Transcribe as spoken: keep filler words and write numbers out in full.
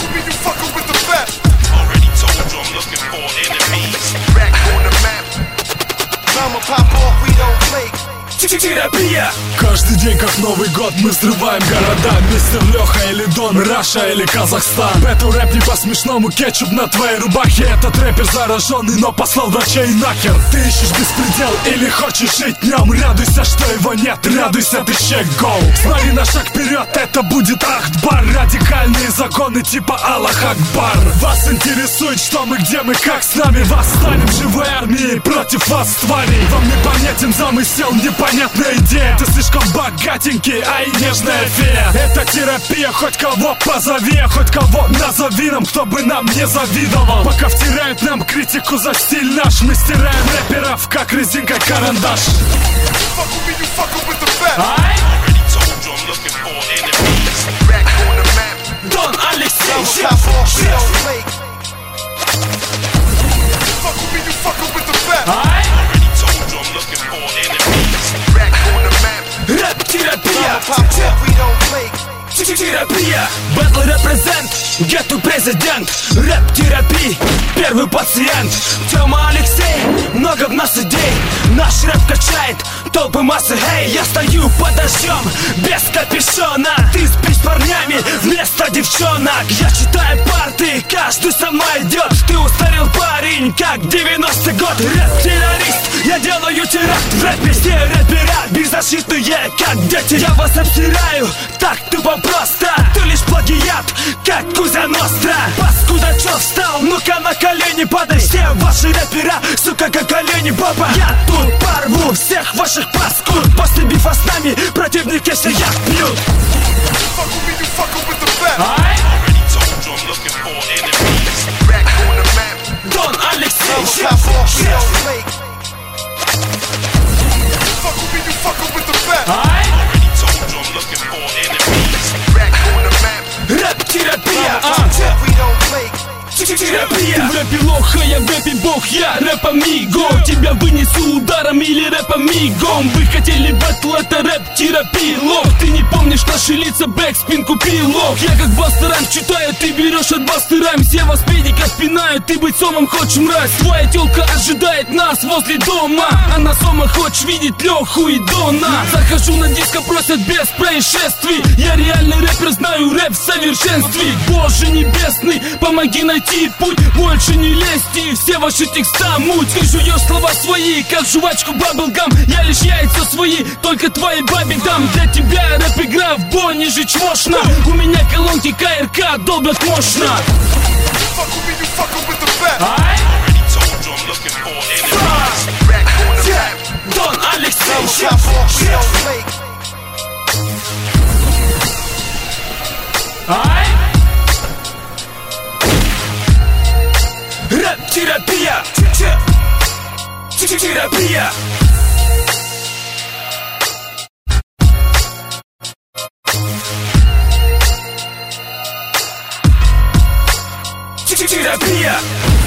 me, you fucking with the best. Already told you I'm looking for enemies. Back on the map. I'ma pop off, we don't play. Терапия. Каждый день как Новый год мы взрываем города. Мистер Леха или Дон, Раша или Казахстан. Бэтл рэп не по-смешному, кетчуп на твоей рубахе. Этот рэпер зараженный, но послал врачей нахер. Ты ищешь беспредел или хочешь жить днем? Радуйся, что его нет, радуйся, ты щек, гоу. Смотри на шаг вперед, это будет Ахтбар. Радикальные законы типа Аллах Акбар. Вас интересует, что мы, где мы, как с нами восстанем живой армией против вас, тварей. Вам непонятен замысел, непонятен понятная идея, ты слишком богатенький, а и нежная фея. Это терапия, хоть кого позови, хоть кого назови нам, кто бы нам не завидовал. Пока втирают нам критику за стиль наш, мы стираем рэперов, как резинкой карандаш. Дон Алексей. Рэп-терапия. Терапия. Battle represent, get to президент. Рэп-терапия, первый пациент. Тёма Алексей, много в нас идей. Наш рэп качает толпы массы, эй. Я стою под дождем, без капюшона. Ты спишь с парнями вместо девчонок. Я читаю парты, каждый со мной идет. Ты устарел парень, как девяностый год. Рэп-террорист, я делаю теракт в рэпе. Все рэпера беззащитные, как дети. Я вас обсираю, так тупо просто. Ты лишь плагиат, как Кузя Ностра. Паскуда чё встал, ну-ка на колени падай. Все ваши рэпера, сука, как олени, баба. Я тут порву всех ваших паскуд. После бифа с нами противники все я пьют. Дон Алексей. Рэп-терапия. Терапия. В рэпе лоха, я в рэпе бог, я рэп амиго. Тебя вынесу ударом или рэп амигом. Вы хотели бэтл, это рэп-терапия. Лох, ты не помнишь наши лица, бэкспин купил. Лох, я как бастерам читаю, ты берешь от бастерам. Все вас педика спинают, ты быть сомом хочешь, мразь. Твоя тёлка ожидает нас возле дома. Она сома хочешь видеть Леху и Дона. Захожу на диско, просят без происшествий. Я реальный рэпер, знаю рэп в совершенстве. Боже небесный, помоги найти путь, больше не лезьте, все ваши текста муть. Ты жуешь слова свои, как жвачку баблгам. Я лишь яйца свои, только твоей бабе дам. Для тебя рэп-игра в бой жечь мощно. У меня колонки КРК долбят мощно. Дон Алексей. Рэп-терапия. Терапия. Терапия.